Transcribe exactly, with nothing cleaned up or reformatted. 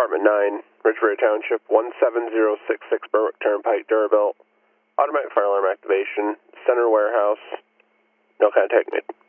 Apartment nine, Ridgeway Township, one seven zero six six Berwick Turnpike, Durabelt. Automatic fire alarm activation, center warehouse, no contact made.